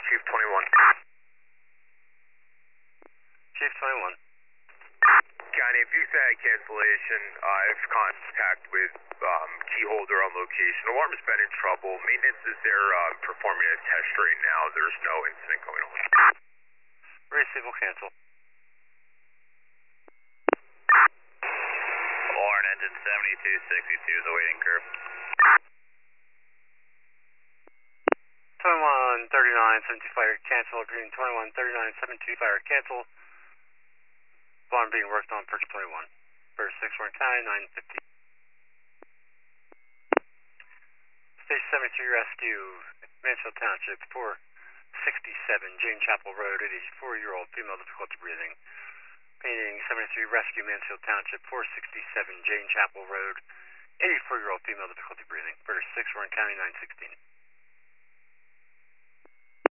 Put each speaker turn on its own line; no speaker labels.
Chief 21.
Chief 21.
County, if you say cancellation, I've contact with key holder on location. Alarm's been in trouble. Maintenance is there performing a test right now. There's no incident going on.
Receive will cancel.
Warren engine 7262 is awaiting curve.
2139 fire cancel. Green 2139 fire cancel. Alarm being worked on, Perch 21. First 6 Warren County 950. Station 73 rescue, Mansfield Township 467 Jane Chapel Road. 84-year-old female difficulty breathing. Painting 73 rescue, Mansfield Township 467 Jane Chapel Road. 84-year-old female difficulty breathing. First 6 Warren County 916.